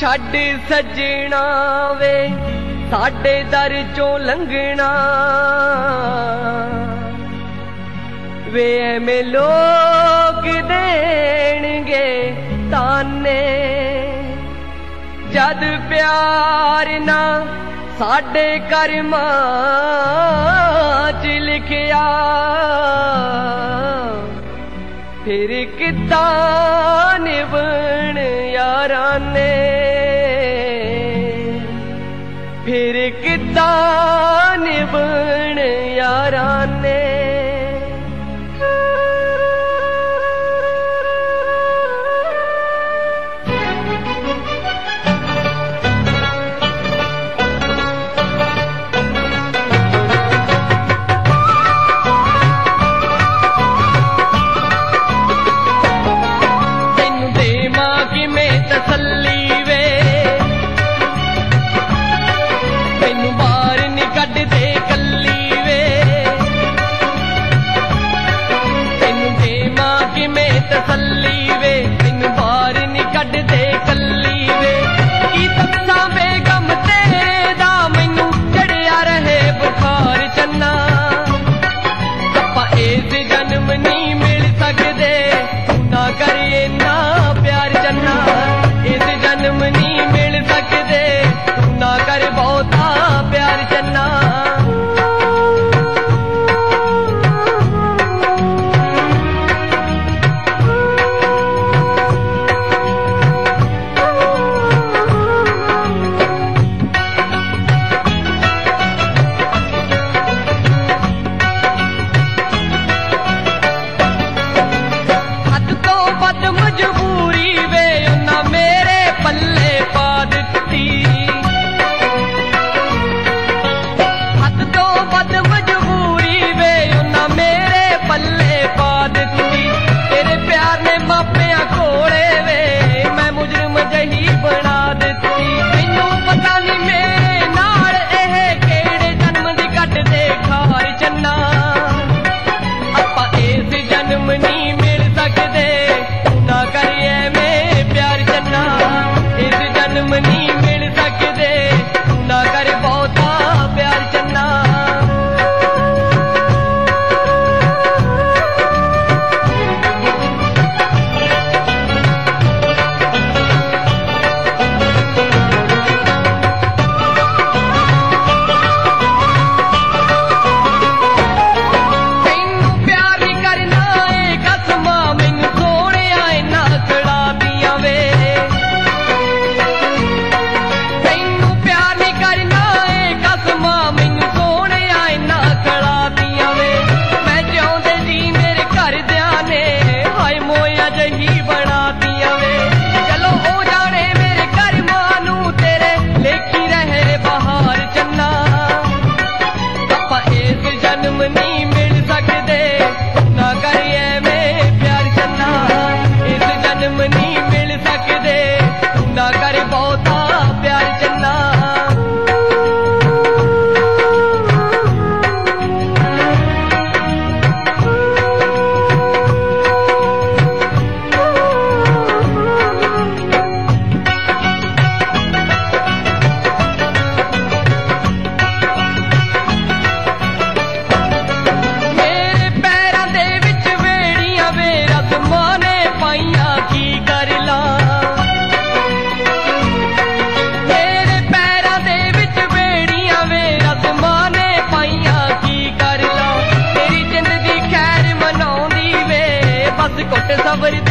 ਛੱਡ ਸੱਜਣਾ ਵੇ ਸਾਡੇ ਦਰ ਚੋਂ ਲੰਘਣਾ ਵੇ ਐਵੇਂ ਲੋਕ ਦੇਣਗੇ ਤਾਨੇ ਜਦ ਪਿਆਰ ਨਾ ਸਾਡੇ ਕਰਮਾਂ ਚ ਲਿਖਿਆ ਫਿਰ ਕਿੱਦਾਂ ਨਿਭਣ ਯਾਰਾਂ ਨੇ ਫਿਰ ਕਿੱਦਾਂ ਨਿਭਣ ਯਾਰਾਂ ਨੇ ਤਸੱਲੀ ਵੇ ਤੈਨੂੰ ਬਾਹਰ ਨੀ ਕੱਢਦੇ ਕੱਲੀ ਵੇ ਕੀ ਦੱਸਾਂ ਬੇਗਮ ਤੇਰੇ ਦਾ ਮੈਨੂੰ ਚੜਿਆ ਰਹੇ ਬੁਖਾਰ ਚੰਨਾ ਆਪਾਂ ਇਸ ਜਨਮ ਨਹੀਂ ਮਿਲ ਸਕਦੇ ਤੂੰ ਨਾ ਕਰੀਏ ਨਾ ਪਿਆਰ ਚੰਨਾ ਇਸ ਜਨਮ ਨਹੀਂ ਮਿਲ ਸਕਦੇ ਤੂੰ ਨਾ ਕਰ ਬਹੁਤਾ ਪਿਆਰ ਚੰਨਾ ਸਬਰ